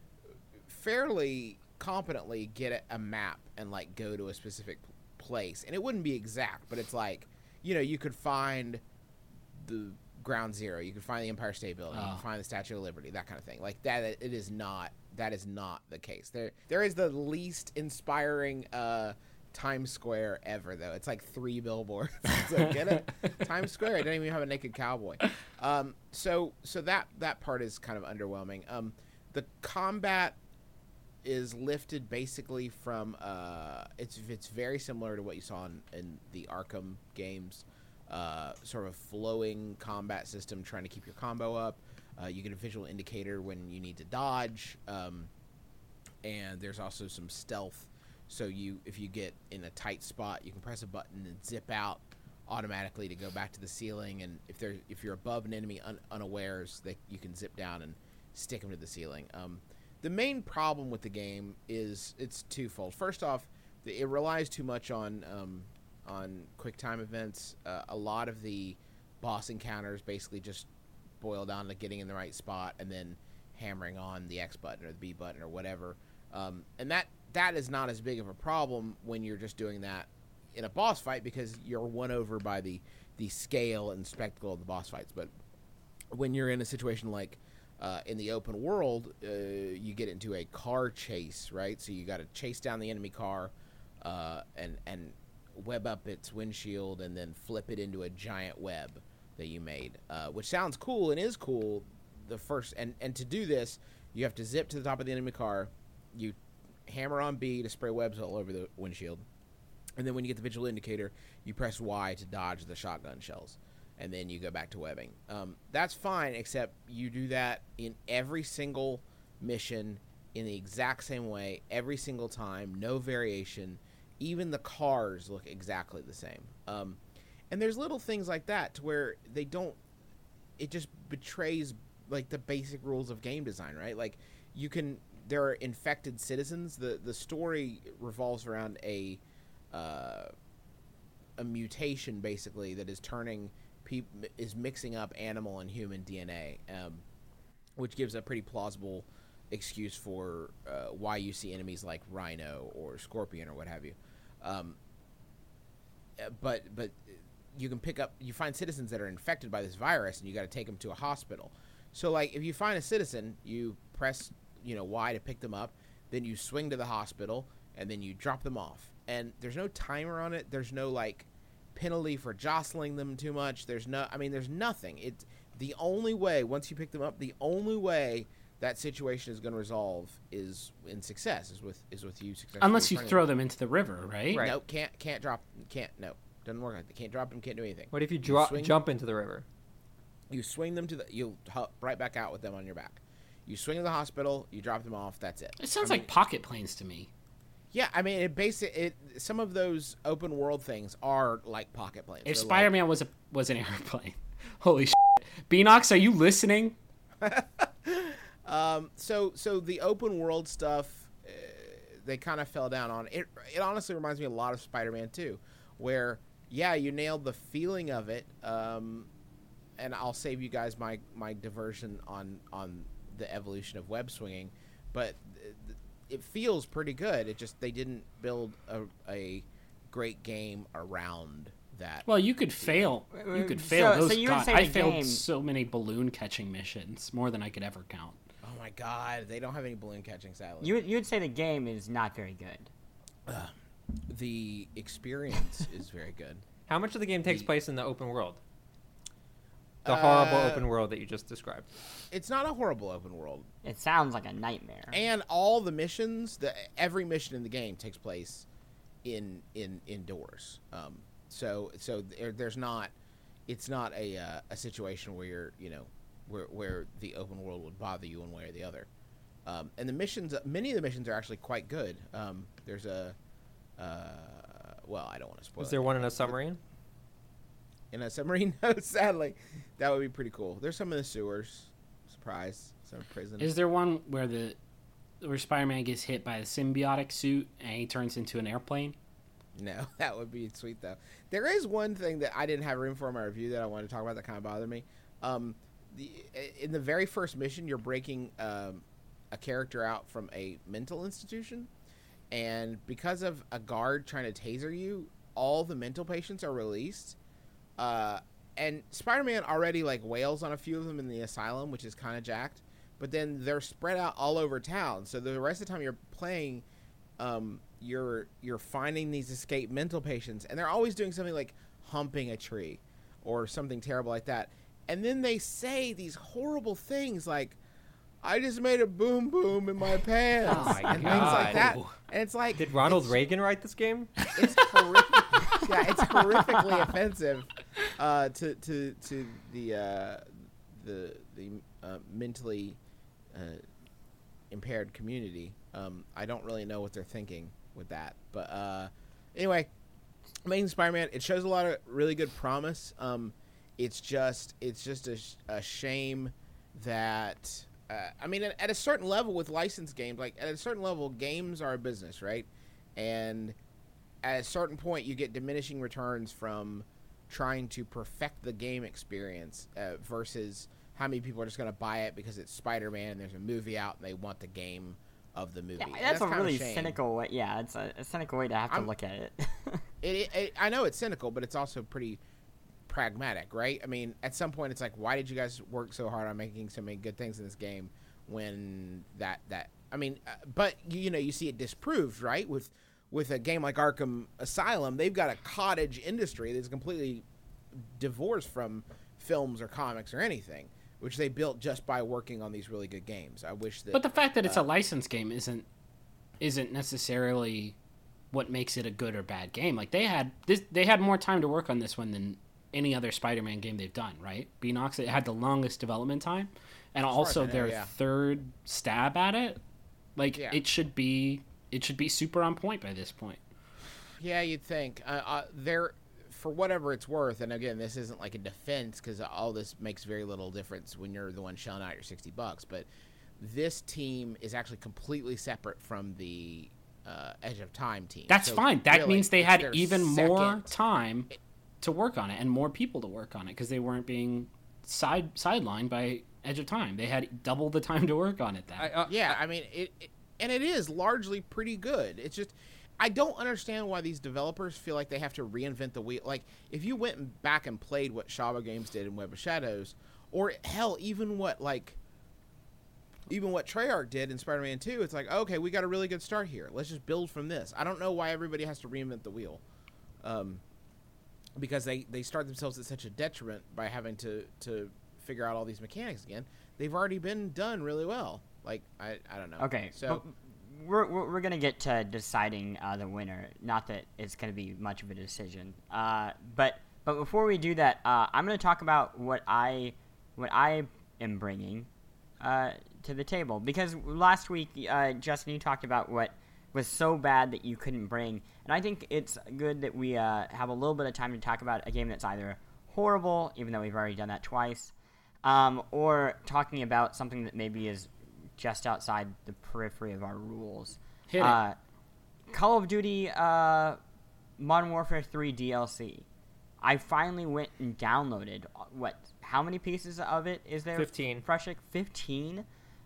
fairly competently get a, a map and like go to a specific place, and it wouldn't be exact, but it's like, you know, you could find the Ground Zero, you could find the Empire State Building, you Oh. could find the Statue of Liberty, that kind of thing. Like that, it is not. That is not the case. There, there is the least inspiring uh, Times Square ever, though. It's like three billboards. So get it? Times Square. I don't even have a naked cowboy. Um, so, so that that part is kind of underwhelming. Um, the combat is lifted basically from. Uh, it's it's very similar to what you saw in, in the Arkham games. Uh, sort of flowing combat system, trying to keep your combo up. Uh, you get a visual indicator when you need to dodge, um, and there's also some stealth. So you, if you get in a tight spot, you can press a button and zip out automatically to go back to the ceiling. And if they're if you're above an enemy un, unawares, they you can zip down and stick them to the ceiling. Um, the main problem with the game is it's twofold. First off, the, it relies too much on um, on quick time events. Uh, a lot of the boss encounters basically just boil down to getting in the right spot and then hammering on the X button or the B button or whatever. Um, and that that is not as big of a problem when you're just doing that in a boss fight because you're won over by the, the scale and spectacle of the boss fights. But when you're in a situation like uh, in the open world, uh, you get into a car chase, right? So you got to chase down the enemy car uh, and, and web up its windshield and then flip it into a giant web that you made, uh, which sounds cool and is cool. The first and and to do this, you have to zip to the top of the enemy car, you hammer on B to spray webs all over the windshield, and then when you get the visual indicator, you press Y to dodge the shotgun shells, and then you go back to webbing. Um, that's fine, except you do that in every single mission in the exact same way every single time, no variation. Even the cars look exactly the same. Um, And there's little things like that to where they don't, it just betrays like the basic rules of game design, right? Like you can, there are infected citizens. The the story revolves around a uh, a mutation basically that is turning peop is mixing up animal and human D N A, um, which gives a pretty plausible excuse for uh, why you see enemies like Rhino or Scorpion or what have you. Um, but but you can pick up, you find citizens that are infected by this virus, and you got to take them to a hospital. So, like, if you find a citizen, you press, you know, Y to pick them up, then you swing to the hospital, and then you drop them off. And there's no timer on it. There's no, like, penalty for jostling them too much. There's no, I mean, there's nothing. It's the only way, once you pick them up, the only way that situation is going to resolve is in success, is with is with you successfully. Unless you returning throw them. them into the river, right? Right. No, can't can't drop, can't, no. Doesn't work like that. Can't drop them, can't do anything. What if you drop swing- jump into the river? You swing them to the, you'll hop right back out with them on your back. You swing to the hospital, you drop them off, that's it. It sounds I mean, like pocket planes to me. Yeah, I mean, it basic it. Some of those open world things are like pocket planes. If They're Spider-Man was a was an airplane, holy shit. Beanox, are you listening? Like, um, so so the open world stuff, uh, they kind of fell down on it. It honestly reminds me a lot of Spider-Man two, where yeah, you nailed the feeling of it. Um, and I'll save you guys my my diversion on on the evolution of web swinging, but it feels pretty good. It just they didn't build a, a great game around that. Well, you could fail. You could So- fail. so Those, you would God, say I the failed game- so many balloon catching missions, more than I could ever count. Oh my god, they don't have any balloon catching, sadly. You would- you would say the game is not very good. The experience is very good. How much of the game takes The- place in the open world? The horrible Uh, open world that you just described. It's not a horrible open world. It sounds like a nightmare. And all the missions, the every mission in the game takes place in in indoors. Um, so so there, there's not, it's not a uh, a situation where you're you know where where the open world would bother you one way or the other. Um, and the missions, many of the missions are actually quite good. Um, there's a, uh, well, I don't want to spoil. Was there it. one in a submarine? In a submarine? No, sadly, that would be pretty cool. There's some in the sewers. Surprise, some prison. Is there one where the where Spider-Man gets hit by a symbiotic suit and he turns into an airplane? No, that would be sweet though. There is one thing that I didn't have room for in my review that I wanted to talk about that kind of bothered me. Um, the in the very first mission, you're breaking um, a character out from a mental institution, and because of a guard trying to taser you, all the mental patients are released. Uh, and Spider-Man already like wails on a few of them in the asylum, which is kind of jacked. But then they're spread out all over town, so the rest of the time you're playing. Um, you're you're finding these escaped mental patients, and they're always doing something like humping a tree or something terrible like that. And then they say these horrible things like, "I just made a boom boom in my pants," Oh my and things like God. that. And it's like, Did Ronald it's, Reagan write this game? It's horrific. Yeah, it's horrifically offensive uh, to to to the uh, the the uh, mentally uh, impaired community. Um, I don't really know what they're thinking with that, but uh, anyway, Amazing Spider-Man. It shows a lot of really good promise. Um, it's just it's just a, sh- a shame that uh, I mean, at, at a certain level with licensed games, like at a certain level, games are a business, right? And at a certain point, you get diminishing returns from trying to perfect the game experience uh, versus how many people are just going to buy it because it's Spider-Man and there's a movie out and they want the game of the movie. Yeah, And that's, a kind of really shame. cynical way. Yeah, it's a, a cynical way to have to I'm- look at it. It, it, it, I know it's cynical, but it's also pretty pragmatic, right? I mean, at some point, it's like, why did you guys work so hard on making so many good things in this game when that that I mean, uh, but you, you know, you see it disproved, right? With with a game like Arkham Asylum, they've got a cottage industry that's completely divorced from films or comics or anything, which they built just by working on these really good games. I wish that. But the fact that it's uh, a licensed game isn't isn't necessarily what makes it a good or bad game. Like they had this, they had more time to work on this one than any other Spider-Man game they've done, right? Beanox, it had the longest development time, and far as also I know, their yeah. third stab at it. Like Yeah. it should be, it should be super on point by this point. Yeah, you'd think. Uh, uh, they're, for whatever it's worth, and again, this isn't like a defense because all this makes very little difference when you're the one shelling out your sixty bucks. But this team is actually completely separate from the uh, Edge of Time team. That's So fine. That really, means they it's had their even more second- time to work on it and more people to work on it because they weren't being side sidelined by Edge of Time. They had double the time to work on it then. I, uh, Yeah, I mean, it, it, and it is largely pretty good. It's just, I don't understand why these developers feel like they have to reinvent the wheel. Like, if you went back and played what Shaba Games did in Web of Shadows, or hell, even what like, even what Treyarch did in Spider-Man two, it's like, okay, we got a really good start here. Let's just build from this. I don't know why everybody has to reinvent the wheel, um, because they they start themselves at such a detriment by having to to figure out all these mechanics again. They've already been done really well. Like, I, I don't know. Okay, So, but we're, we're, we're going to get to deciding uh, the winner. Not that it's going to be much of a decision. Uh, but but before we do that, uh, I'm going to talk about what I what I am bringing uh, to the table. Because last week, uh, Justin, you talked about what was so bad that you couldn't bring. And I think it's good that we uh, have a little bit of time to talk about a game that's either horrible, even though we've already done that twice, um, or talking about something that maybe is just outside the periphery of our rules. Hit it. Uh, Call of Duty uh, Modern Warfare three D L C. I finally went and downloaded, uh, what, how many pieces of it is there? fifteen. Freshik? fifteen?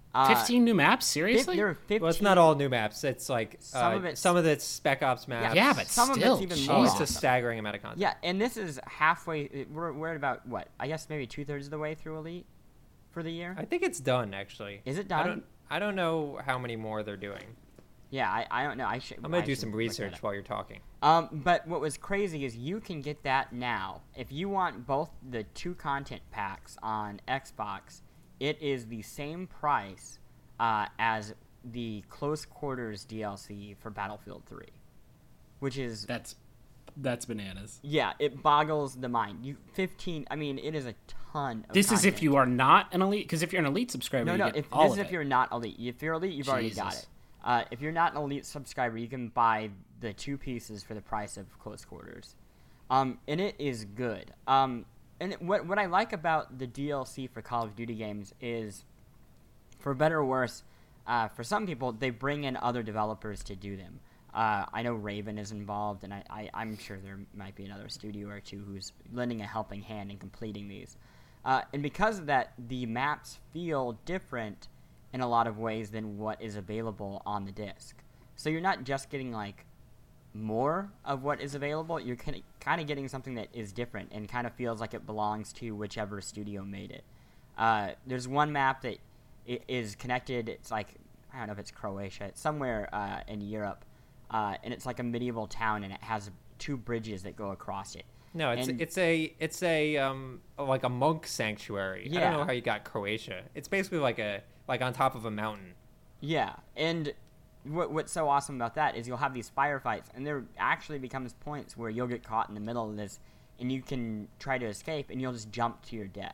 Uh, Fifteen new maps, fif- seriously? there are fifteen. Well, it's not all new maps. It's like Some uh, of it's- some of it's Spec Ops maps. Yeah, but Some of it's still, even Oh, more it's a awesome. staggering amount of content. Yeah, and this is halfway. We're we're at about what? I guess maybe two thirds of the way through Elite for the year. I think it's done actually. Is it I done? don't. I don't know how many more they're doing. Yeah, I, I don't know. I should. I'm gonna I do should some look that research up. while you're talking. Um, but what was crazy is you can get that now. If you want both the two content packs on Xbox, it is the same price uh, as the Close Quarters D L C for Battlefield three, which is That's that's bananas. yeah, it boggles the mind. You fifteen. I mean, it is a ton. Of This is if content. you are not an elite, because if you're an elite subscriber, No, you no. get If all this of is if it. you're not elite. If you're elite, you've already got Jesus. it. Uh, if you're not an elite subscriber, you can buy the two pieces for the price of Close Quarters, um, and it is good. Um, and it, what what I like about the D L C for Call of Duty games is, for better or worse, uh, for some people they bring in other developers to do them. Uh, I know Raven is involved, and I, I I'm sure there might be another studio or two who's lending a helping hand in completing these. Uh, and because of that, the maps feel different in a lot of ways than what is available on the disc. So you're not just getting like more of what is available, you're kind of getting something that is different and kind of feels like it belongs to whichever studio made it. Uh, there's one map that i- is connected, it's like, I don't know if it's Croatia, it's somewhere uh, in Europe, uh, and it's like a medieval town and it has two bridges that go across it. No, it's And- it's a it's a um like a monk sanctuary. I Yeah. don't know how you got Croatia. It's basically like a like on top of a mountain. Yeah, and what, what's so awesome about that is you'll have these firefights, and there actually becomes points where you'll get caught in the middle of this, and you can try to escape, and you'll just jump to your death.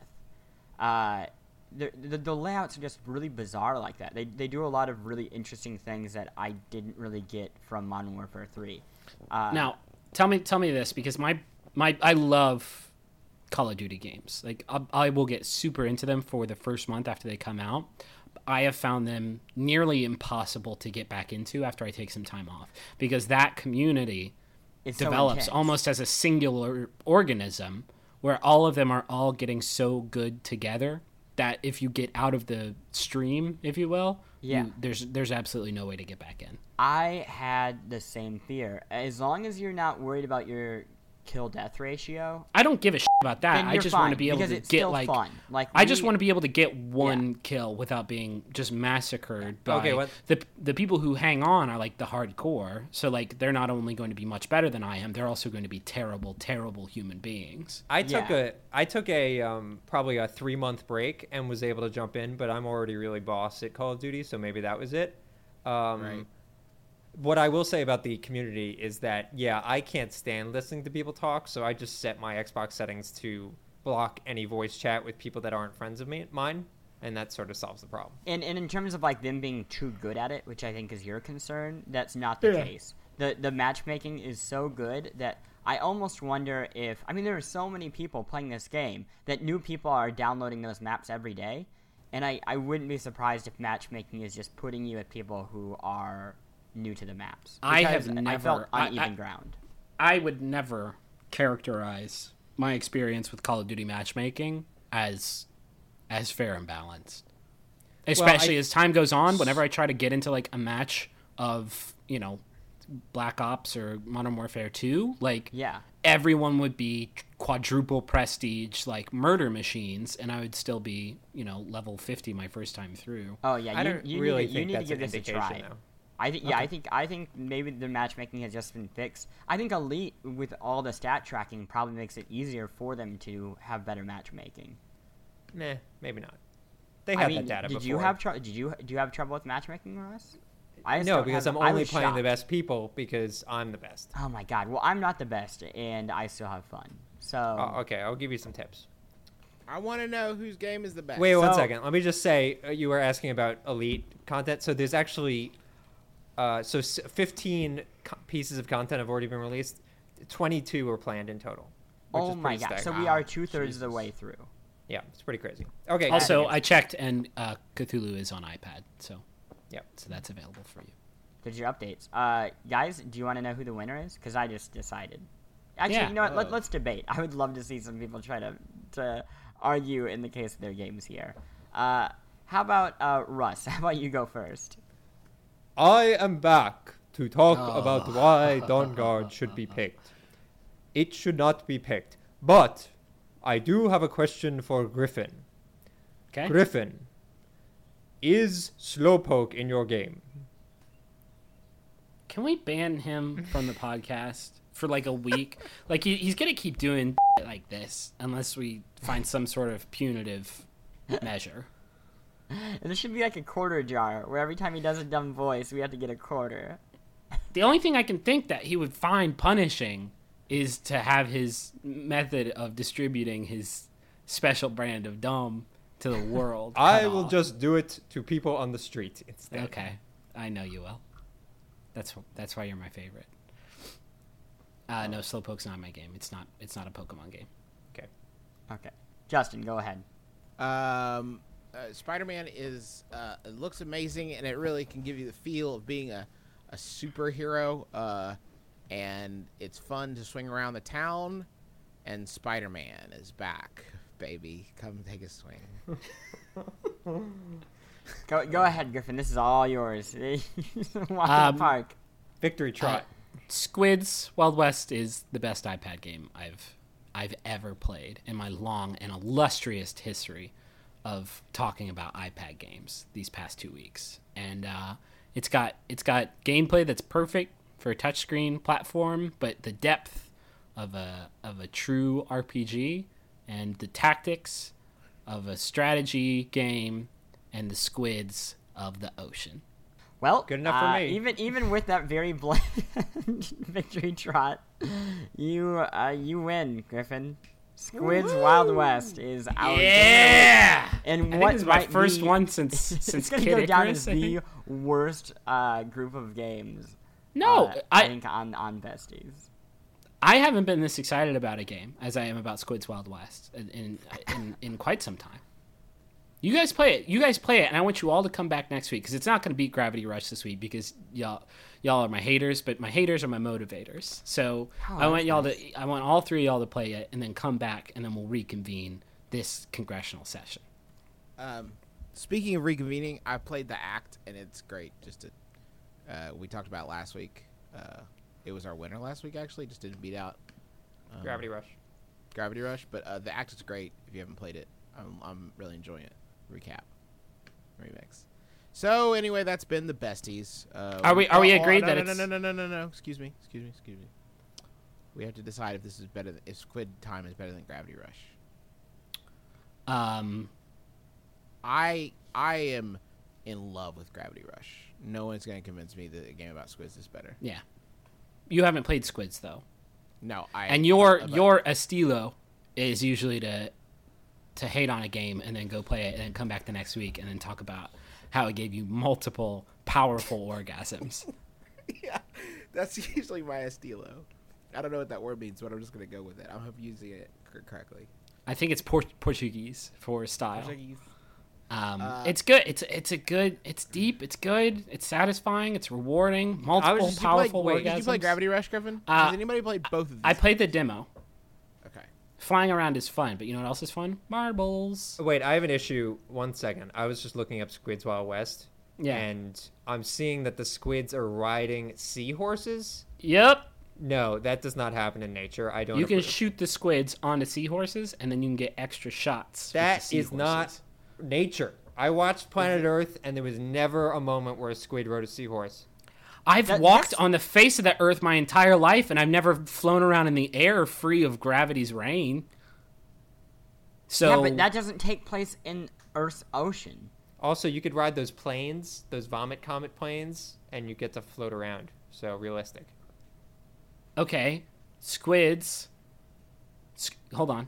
Uh, the, the, the layouts are just really bizarre like that. They, they do a lot of really interesting things that I didn't really get from Modern Warfare three. Uh, Now, tell me tell me this, because my my I love Call of Duty games. Like I, I will get super into them for the first month after they come out. I have found them nearly impossible to get back into after I take some time off, because that community it's so develops intense. almost as a singular organism where all of them are all getting so good together that if you get out of the stream, if you will, Yeah. you, there's there's absolutely no way to get back in. I had the same fear. As long as you're not worried about your kill death ratio, I don't give a shit about that. then I you're just want to fine, be able because to it's get still like fun. Like I just we- want to be able to get one kill without being just massacred by Okay, what- the the people who hang on are like the hardcore. So like they're not only going to be much better than I am, they're also going to be terrible, terrible human beings. I took Yeah. a I took a um probably a three month break and was able to jump in, but I'm already really boss at Call of Duty, so maybe that was it. Um, Right. What I will say about the community is that yeah, I can't stand listening to people talk, so I just set my Xbox settings to block any voice chat with people that aren't friends of me mine, and that sort of solves the problem. And, and in terms of like them being too good at it, which I think is your concern, that's not the Yeah. case. The the matchmaking is so good that I almost wonder if I mean there are so many people playing this game that new people are downloading those maps every day, and I, I wouldn't be surprised if matchmaking is just putting you at people who are new to the maps. I have Because I never- felt I- uneven I- ground. I would never characterize my experience with Call of Duty matchmaking as as fair and balanced. Especially I- as time goes on, whenever I try to get into like a match of, you know, Black Ops or Modern Warfare two, like Yeah. everyone would be quadruple prestige like murder machines, and I would still be, you know, level fifty my first time through. Oh yeah, I you, don't you really need to, you think need to that's give an this a indication, try. though. I think yeah, I think I think maybe the matchmaking has just been fixed. I think Elite with all the stat tracking probably makes it easier for them to have better matchmaking. Nah, maybe not. They I had mean, that data did before. you have tr- did you do you have trouble with matchmaking, Russ? I just No, don't because have- I'm I only was playing the shocked. best people because I'm the best. Oh my god! Well, I'm not the best, and I still have fun. So Oh, okay, I'll give you some tips. I want to know whose game is the best. Wait one So- second. Let me just say uh, you were asking about elite content. So there's actually, uh, so s- fifteen co- pieces of content have already been released. twenty-two were planned in total. Which oh is my pretty god! So staggering. we Wow, are two thirds of the Jesus. way through. Yeah, it's pretty crazy. Okay. Also, continue. I checked, and uh, Cthulhu is on iPad, so Yep. so that's available for you. There's your updates. Uh, guys, do you want to know who the winner is? Because I just decided. Actually, Yeah. you know what? Let, Oh. let's debate. I would love to see some people try to to argue in the case of their games here. Uh, How about uh, Russ? How about you go first? I am back to talk Oh. about why Dawnguard should be picked. It should not be picked. But I do have a question for Griffin. Okay. Griffin, is Slowpoke in your game? Can we ban him from the podcast for like a week? Like he, he's gonna keep doing like this unless we find some sort of punitive measure. And there should be like a quarter jar where every time he does a dumb voice, we have to get a quarter. The only thing I can think that he would find punishing is to have his method of distributing his special brand of dumb to the world. I cut will off. just do it to people on the street instead. Okay, I know you will. That's that's why you're my favorite. Uh, no, Slowpoke's not my game. It's not. It's not a Pokemon game. Okay. Okay. Justin, go ahead. Um, uh, Spider-Man is uh, it looks amazing, and it really can give you the feel of being a, a superhero. Uh, and it's fun to swing around the town. And Spider-Man is back, baby. Come take a swing. Go go ahead, Griffin. This is all yours. Walk Um, in the park. Victory trot. Squids Wild West is the best iPad game I've I've ever played in my long and illustrious history of talking about iPad games these past two weeks. And uh, it's got it's got gameplay that's perfect for a touchscreen platform, but the depth of a of a true R P G and the tactics of a strategy game and the squids of the ocean. Well, Good enough for uh, me. Even even with that very bland victory trot, you uh, you win, Griffin. Squids Wild West is our Yeah! and I what think this is my might first be- one since it's since gonna Kid go down Icarus, as I the think. worst uh, group of games. No, uh, I I think on on Besties. I haven't been this excited about a game as I am about Squid's Wild West in in, in, in quite some time. You guys play it. You guys play it, and I want you all to come back next week because it's not going to beat Gravity Rush this week because y'all y'all are my haters, but my haters are my motivators. So Oh, I want that's y'all nice. to. I want all three of y'all to play it, and then come back, and then we'll reconvene this congressional session. Um, speaking of reconvening, I played the act, and it's great. Just to, uh, we talked about last week. Uh, it was our winner last week, actually. Just didn't beat out um, Gravity Rush. Gravity Rush, but uh, the act is great. If you haven't played it, I'm, I'm really enjoying it. Recap, remix. So anyway, that's been the besties. Uh, Are we- are we oh, agreed no, that no, it's- no, no, no, no, no, no? Excuse me, excuse me, excuse me. We have to decide if this is better. Than, if Squid Time is better than Gravity Rush. Um, I I am in love with Gravity Rush. No one's gonna convince me that a game about squids is better. yeah, you haven't played Squids though, No, I. and your but- your estilo is usually to to hate on a game and then go play it and then come back the next week and then talk about how it gave you multiple powerful orgasms. yeah, that's usually my estilo. I don't know what that word means, but I'm just gonna go with it. I hope I'm using it cor- correctly. I think it's Port- Portuguese for style. Portuguese. Um, Uh, it's good. It's it's a good. It's deep. It's good. It's satisfying. It's rewarding. Multiple Did you play- powerful wait, orgasms. Did you play Gravity Rush, Griffin? Uh, Has anybody played both of these? I played the demo. Okay. Flying around is fun, but you know what else is fun? Marbles. Wait, I have an issue. One second. I was just looking up Squids Wild West. Yeah. And I'm seeing that the squids are riding seahorses. Yep. No, that does not happen in nature. I don't. You can approve. shoot the squids onto seahorses, and then you can get extra shots. with the That is not seahorses. nature. I watched Planet Earth, and there was never a moment where a squid rode a seahorse. I've That- walked that's- on the face of the earth my entire life, and I've never flown around in the air free of gravity's rain. So Yeah, but that doesn't take place in Earth's ocean. Also, you could ride those planes, those vomit comet planes, and you get to float around. So realistic. okay, squids. S- hold on.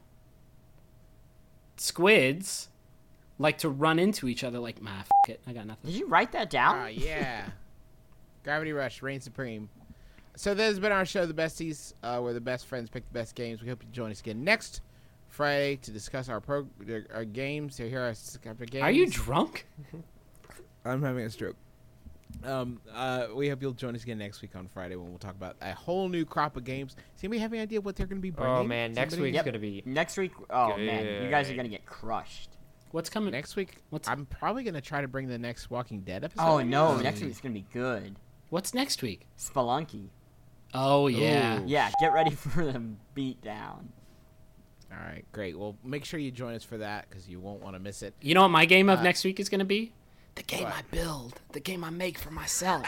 Squids like to run into each other like, nah, f- it, I got nothing. Did you write that down? Ah, yeah. Gravity Rush, reign supreme. So that has been our show, The Besties, uh, where the best friends pick the best games. We hope you join us again next Friday to discuss our pro- our games. To hear us our games. Are you drunk? I'm having a stroke. Um, uh, we hope you'll join us again next week on Friday when we'll talk about a whole new crop of games. Does anybody have any idea what they're going to be bringing? Oh man, next Somebody- week's Yep. gonna be. Next week, oh man, you guys are Good. gonna get crushed. What's coming? Next week, What's- I'm probably gonna try to bring the next Walking Dead episode. Oh no, Um, next week's gonna be good. What's next week? Spelunky. Oh yeah. Ooh. Yeah, get ready for the beat down. All right, great. Well, make sure you join us for that because you won't want to miss it. You know what my game of Uh, next week is going to be? The game what? I build, the game I make for myself.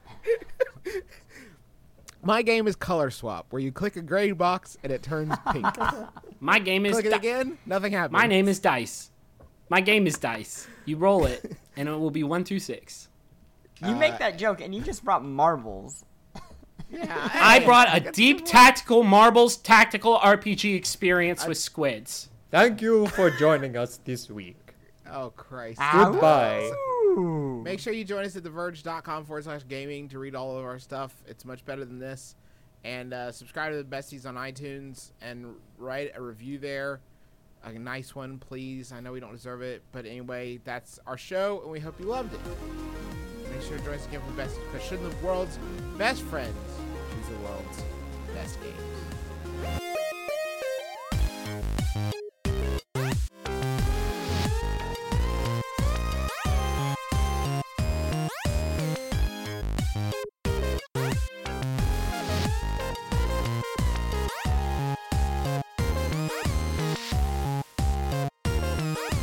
My game is Color Swap, where you click a gray box and it turns pink. My game is click it Di- again, nothing happens. My name is Dice. My game is Dice. You roll it, and it will be one through six. You Uh, make that joke, and you just brought marbles. Yeah, I hey, brought a got deep some- tactical marbles tactical R P G experience with squids. Thank you for joining us this week. Oh Christ! Goodbye. Ooh. Make sure you join us at theverge.com forward slash gaming to read all of our stuff. It's much better than this. And uh, subscribe to the Besties on iTunes and write a review there. A nice one, please. I know we don't deserve it. But anyway, that's our show, and we hope you loved it. Make sure to join us again for Besties, because shouldn't the world's best friends choose the world's best games?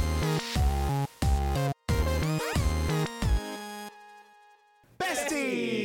Besties!